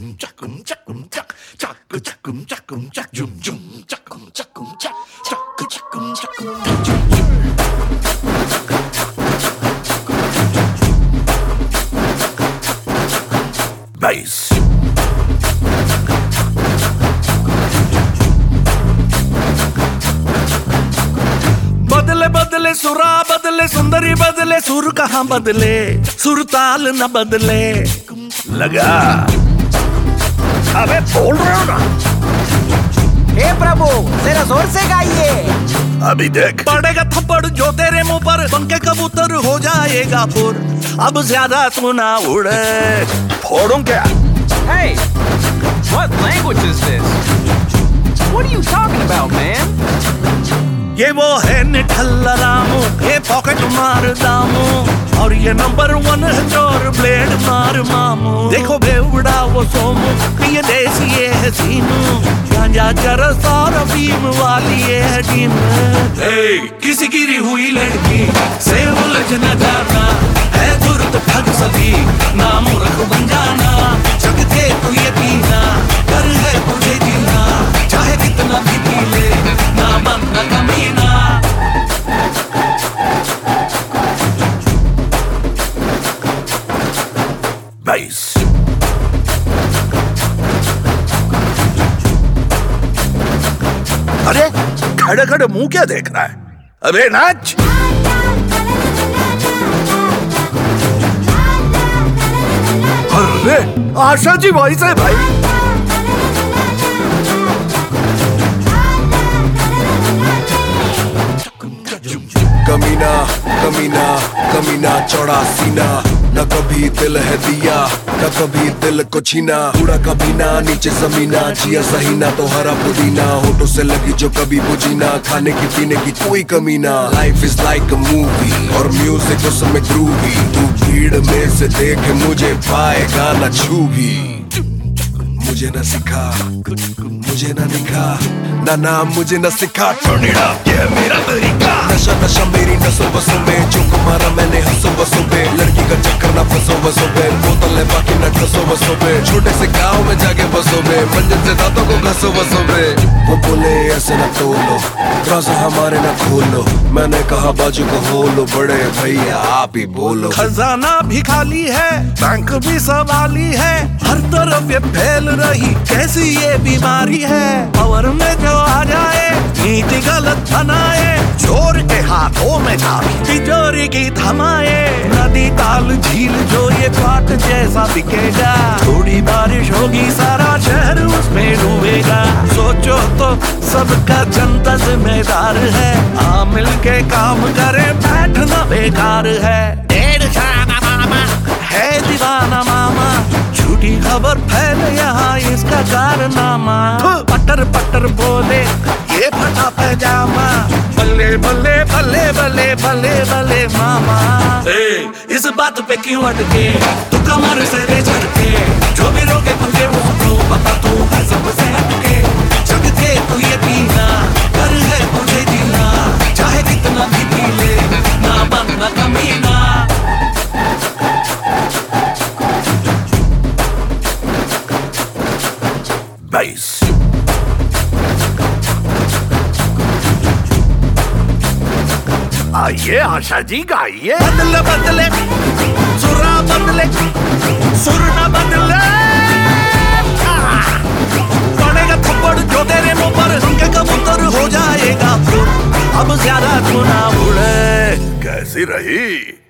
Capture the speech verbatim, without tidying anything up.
Bass. बदले बदले सुरा बदले सुंदरी बदले सुर कहाँ बदले सुर ताल न बदले लगा। अबे बोल रहे हो ना। हे प्रभु जरा जोर से गाइए। अभी देख पड़ेगा थप्पड़ जो तेरे मुंह पर पंखे कबूतर हो जाएगा फुर। अब ज्यादा तू ना उड़े फोड़ूं क्या। Hey, what language is this? What are you talking about, man? ये वो है निठल्ला रामू, ये पॉकेट मार दामू, और ये नंबर वन है चोर ब्लेड मार मामू। देखो बेवड़ा वो सोमू, ये देसी ये है सीनू, गांजा चरस और अफीम वाली ये है टीम। hey, किसी गिरी हुई लड़की से उलझ न जाना, है तुरंत ठग सभी ना मूर्ख बन जाना। जग के तू ये पीना कर है तुझे जीना, चाहे कितना भी पी ले ना बनना कमीना। Bass. अरे खड़े खड़े मुंह क्या देख रहा है। अबे नाच। अरे आशा जी वॉइस है भाई। कमीना कमीना कमीना चौड़ा सीना, न कभी दिल है दिया न कभी दिल को छीना। उड़ा कभी ना नीचे जमीना, जिया सही ना तो हरा पुदीना। होठों से लगी जो कभी बुझीना, खाने की पीने की कोई कमी ना। Life is like a movie और म्यूजिक उसमें ग्रूवी। तू भीड़ में से देख मुझे पाएगा न छू भी। मुझे न सिखा मुझे न लिखा ना ना मुझे न सिखा। Turn it up, ये मेरा तरीका। नशा नशा मेरी नसों बसों में, जो मारा मैंने हंसों बसों पे। लड़की का चक्कर ना फंसो बसों पे, बोतल है बाकी न ठसो बसों पे। छोटे से गांव में जाके बसों पे, मंजिल से दांतों को घसो बसों पे। वो बोले ऐसे न तोलो, राज़ हमारे न खोलो। मैंने कहा बाजू को खोलो, बड़े भैया आप ही बोलो। खजाना भी खाली है, बैंक भी सवाली है, हर तरफ ये फैल रही कैसी ये बीमारी है। पावर में जो आ जाए नीति गलत बनाए, चोर के हाथों में चाबी तिजोरी की थमाए। नदी ताल झील जो ये पाट जैसा दिखेगा, थोड़ी बारिश होगी सारा शहर उसमें डूबेगा। सोचो तो सबका जनता जिम्मेदार है, आ मिल के काम करे बैठना बेकार है। डेढ़ शाना मामा है दीवाना मामा, झूठी खबर फैले यहाँ इसका कारनामा। पटर पटर बोले ये फटा पैजामा, बल्ले बल्ले बल्ले बल्ले बल्ले बल्ले मामा। ए, इस बात पे क्यों अटके तू कमर से ले झटके, जो भी रोके तुझे वो तो पता तू है सबसे हटके। जग के तू ये पीना कर है तुझे जीना, चाहे कितना भी पी ले ना बनना कमीना। Bass. आइए आशा जी गाइए। बदले बदले सुरा बदले सुर न बदले, पड़ेगा थप्पड़ जो तेरे मुंह पर पंखे कबूतर हो जाएगा फुर। अब ज्यादा तू ना उड़े। कैसी रही